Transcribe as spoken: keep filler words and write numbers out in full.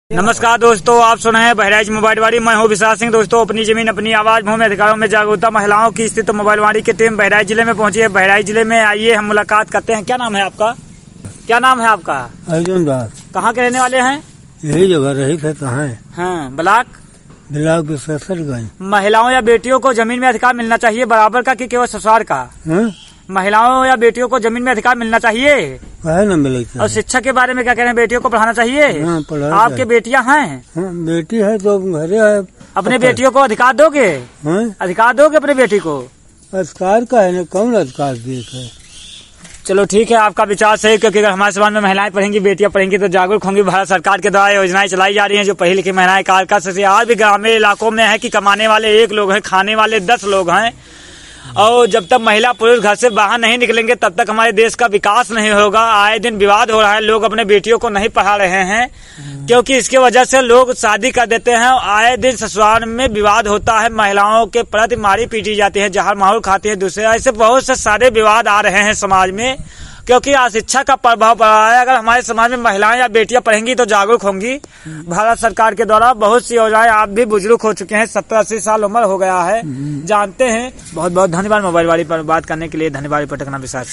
नमस्कार दोस्तों, आप सुन रहे हैं बहराइच मोबाइलवाड़ी। मैं हूं विशाल सिंह। दोस्तों, अपनी जमीन अपनी आवाज, भूमि अधिकारों में जागरूकता, महिलाओं की स्थिति मोबाइलवाड़ी की टीम बहराइच जिले में पहुंची है। बहराइच जिले में आइए हम मुलाकात करते हैं। क्या नाम है आपका? क्या नाम है आपका? अर्जुन दास। कहाँ के रहने वाले हैं? यही जगह रही थे कहाँ है? हाँ, ब्लॉक ब्लॉक विश्वेश्वरगंज। महिलाओं या बेटियों को जमीन में अधिकार मिलना चाहिए बराबर का कि केवल ससुराल का? हाँ? महिलाओं या बेटियों को जमीन में अधिकार मिलना चाहिए। काहे न मिले? और शिक्षा के बारे में क्या कह रहे हैं? बेटियों को पढ़ाना चाहिए। हाँ, पढ़ा आपके जाए। बेटियां हैं? हाँ, बेटी है तो घरे है। अपने बेटियों को अधिकार दोगे? हाँ? अधिकार दोगे अपने बेटी को? अधिकार का है न, कौन अधिकार दिए है? चलो ठीक है, आपका विचार सही, क्योंकि अगर हमारे समाज में महिलाएं पढ़ेंगी, बेटियां पढ़ेंगी तो जागरूक होंगी। भारत सरकार के द्वारा योजनाएं चलाई जा रही हैं जो पढ़ी लिखी महिलाएं कारगर से आज भी ग्रामीण इलाकों में है कि कमाने वाले एक लोग हैं, खाने वाले दस लोग हैं। और जब तक महिला पुरुष घर से बाहर नहीं निकलेंगे तब तक हमारे देश का विकास नहीं होगा। आए दिन विवाद हो रहा है, लोग अपने बेटियों को नहीं पढ़ा रहे हैं क्योंकि इसके वजह से लोग शादी कर देते हैं। आए दिन ससुराल में विवाद होता है, महिलाओं के प्रति मारी पीटी जाती है, जहर माहौल खाती है दूसरे। ऐसे बहुत से सारे विवाद आ रहे हैं समाज में क्योंकि अशिक्षा का प्रभाव पड़ रहा है। अगर हमारे समाज में महिलाएं या बेटियां पढ़ेंगी तो जागरूक होंगी। भारत सरकार के द्वारा बहुत सी योजनाएं, आप भी बुजुर्ग हो चुके हैं, सत्तर अस्सी साल उम्र हो गया है, जानते हैं। बहुत बहुत धन्यवाद मोबाइलवाड़ी पर बात करने के लिए। धन्यवाद पटकना विशाल।